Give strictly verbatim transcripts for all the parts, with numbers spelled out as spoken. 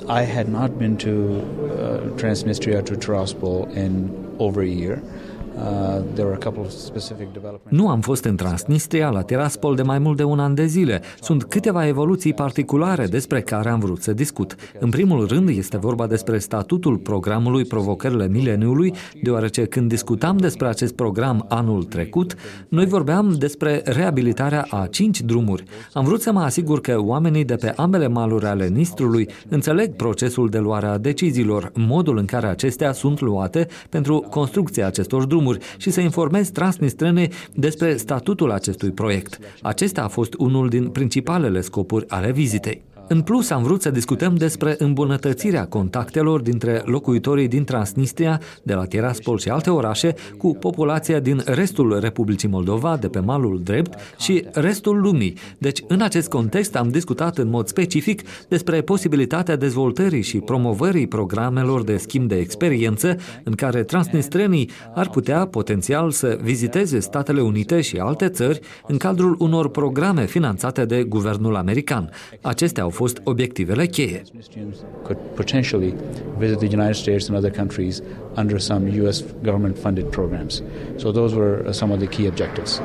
I had not been to uh, Transnistria, to Tiraspol in over a year. Uh, there were a couple of specific developments. Nu am fost în Transnistria, la Tiraspol, de mai mult de un an de zile. Sunt câteva evoluții particulare despre care am vrut să discut. În primul rând, este vorba despre statutul programului Provocările Mileniului, deoarece când discutam despre acest program anul trecut, noi vorbeam despre reabilitarea a cinci drumuri. Am vrut să mă asigur că oamenii de pe ambele maluri ale Nistrului înțeleg procesul de luare a deciziilor, modul în care acestea sunt luate pentru construcția acestor drumuri și să informez transnistrenii despre statutul acestui proiect. Acesta a fost unul din principalele scopuri ale vizitei. În plus, am vrut să discutăm despre îmbunătățirea contactelor dintre locuitorii din Transnistria, de la Tiraspol și alte orașe, cu populația din restul Republicii Moldova, de pe malul drept, și restul lumii. Deci, în acest context, am discutat în mod specific despre posibilitatea dezvoltării și promovării programelor de schimb de experiență, în care transnistrenii ar putea potențial să viziteze Statele Unite și alte țări în cadrul unor programe finanțate de guvernul american. Acestea au fost obiectivele cheie. Could potentially visit the United States and other countries under some U S government funded programs. So those were some of the key objectives.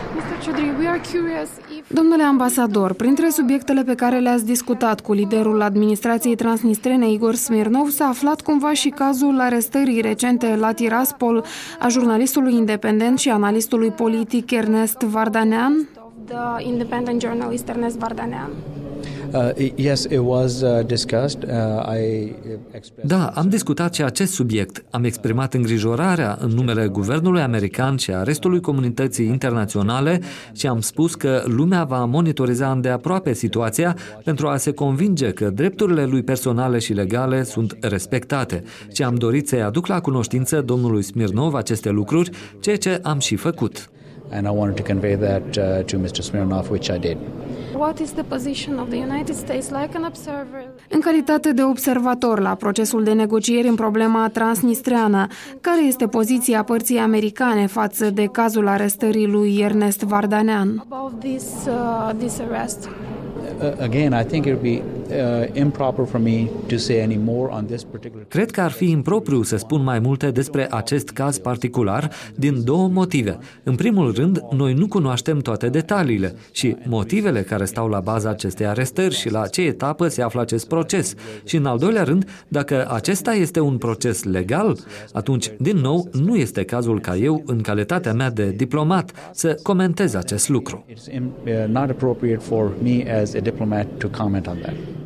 Domnule ambasador, printre subiectele pe care le-ați discutat cu liderul administrației transnistrene Igor Smirnov s-a aflat cumva și cazul arestării recente la Tiraspol a jurnalistului independent și analistului politic Ernest Vardanean? The independent journalist Ernest Vardanean. Uh, yes, it was uh, discussed. Uh, I Da, am discutat și acest subiect. Am exprimat îngrijorarea în numele guvernului american și a restului comunității internaționale și am spus că lumea va monitoriza îndeaproape situația pentru a se convinge că drepturile lui personale și legale sunt respectate. Și am dorit să-i aduc la cunoștință domnului Smirnov aceste lucruri, ceea ce am și făcut. And I wanted to convey that uh, to mister Smirnov, which I did. What is the position of the United States like an observer? În calitate de observator la procesul de negocieri în problema transnistreană, care este poziția părții americane față de cazul arestării lui Ernest Vardanean? About this, uh, this arrest. Again, I think it would be uh, improper for me to say any more on this particular. Cred că ar fi impropriu să spun mai multe despre acest caz particular din două motive. În primul rând, noi nu cunoaștem toate detaliile și motivele care stau la baza acestei arestări și la ce etapă se află acest proces. Și în al doilea rând, dacă acesta este un proces legal, atunci, din nou, nu este cazul ca eu, în calitatea mea de diplomat, să comentez acest lucru. It's not appropriate for me as a diplomat to comment on that.